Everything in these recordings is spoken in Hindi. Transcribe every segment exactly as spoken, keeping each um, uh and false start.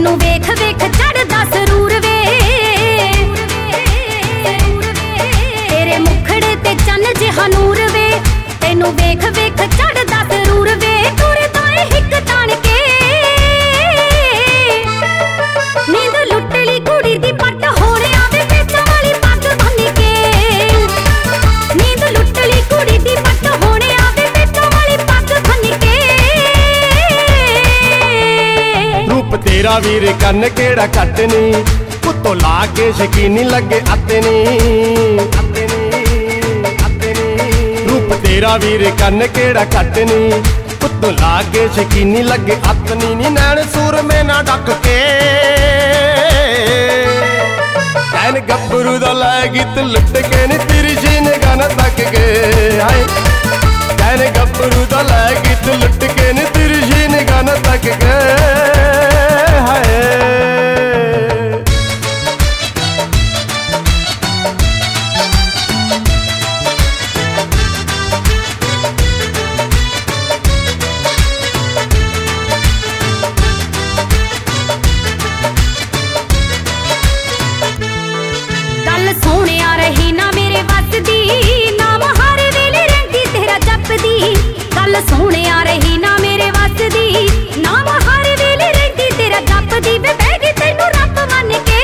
तेनू वेख वेख चढ़दा सरूर वे, तेरे मुखड़े ते चन्न जिहा नूर वे, तेनू वेख वेख चढ़दा सरूर वे, तुरदा ए हिक तान के नींद लुट ली कुड़ी दी पट होने आवे पेचां वाली पग बन के, नींद लुट ली कुड़ी दी पट होने आवे पेचां वाली पग बन के। रूप तेरा वीर कन केड़ा कट नी, उत्तों ला के शकीनी लगे अते नी, अते नी, अते नी। रूप तेरा वीर कन केड़ा कट नी, उत्तों ला के शकीनी लगे अतनी नी। नैन सूर में ना डक के नैन गब्बरू दा लै गीत लुट के नी, तिरछी निगाह ना तक के हाय। नैन गब्बरू दा लै गीत लुट के नी, तिरछी निगाह ना तक के हाय। सोने आ रही ना मेरे वस दी, नाम हर वेले रंगी तेरा जपदी। गल सोने आ रही ना मेरे वस दी, नाम हर वेले रंगी तेरा जपदी। वे बैगी तेनू रब मन के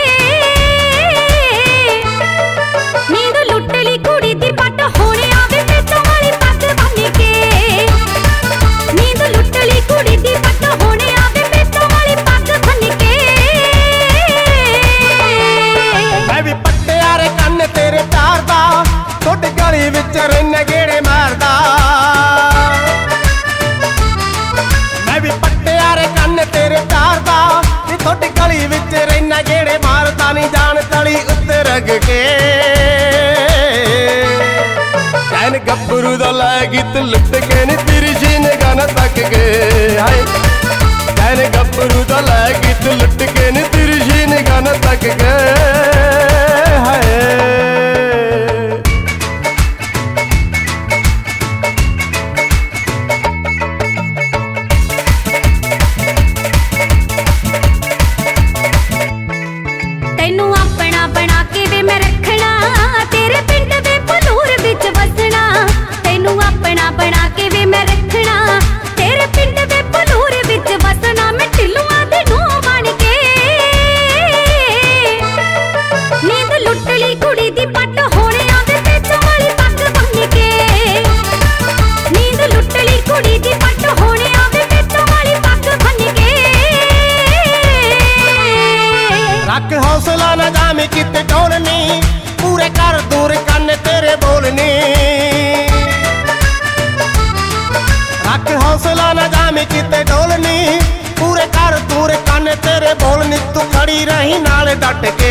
नींद लुट ली कुड़ी दी पट होने आवे पेचां वाली पग बन के, नींद लुट ली कुड़ी दी पट होने आवे पेचां वाली पग बन के। मैं भी पट्टे यारे कन्न तेरे प्यार दा, थोड़ी गली विच रैना गेड़े मारदा। मैं भी पट्टे यारे कन्न तेरे प्यार दा, थोड़ी गली विच रैना गेड़े मारदा। नी जान तली उत्ते रग के नैन गब्बरू दा लै गीत लुट के नी, तिरछी निगाह ना तक के हाय। नैन गब्बरू दा लै गीत लुट के नी, तिरछी निगाह ना तक के हाय। तेनू अपना बना के वे मैं रखना, तेरे पिंड दे भलूर विच वसना। तेनू अपना बना के वे मैं रखना, तेरे पिंड दे भलूर विच वसना। मैं ढिलुआं दी नूंह बन के नींद लुट ली कुड़ी दी पट होने आवे पेचां वाली पग बन के, नींद लुट ली कुड़ी दी पट होने आवे पेचां वाली पग बन के। रख हौसला ना जामी किते डोलनी, पूरे कर दूर कन्न तेरे बोलनी। रख हौसला ना जामी किते डोलनी, पूरे कर दूर कन्न तेरे बोलनी। तू खड़ी रही नाल डट के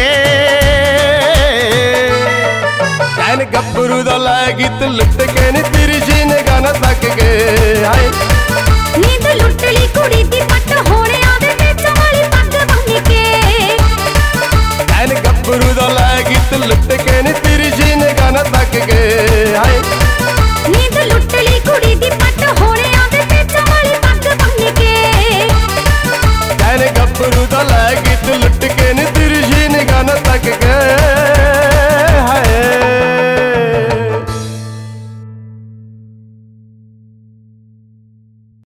नैन गब्बरू दा लै गीत लुट के नी, तिरछी निगाह ना तक के हाय। नींद लुट ली कुड़ी दी पट होने आवे पेचां वाली पग बन के, नैन गब्बरू दा लै गीत लुट के नी, तिरछी निगाह ना तक के हाय। नींद लुट ली कुड़ी दी पट होने आवे पेचां वाली पग बन के, नैन गब्बरू दा लै गीत लुट के नी, तिरछी निगाह ना तक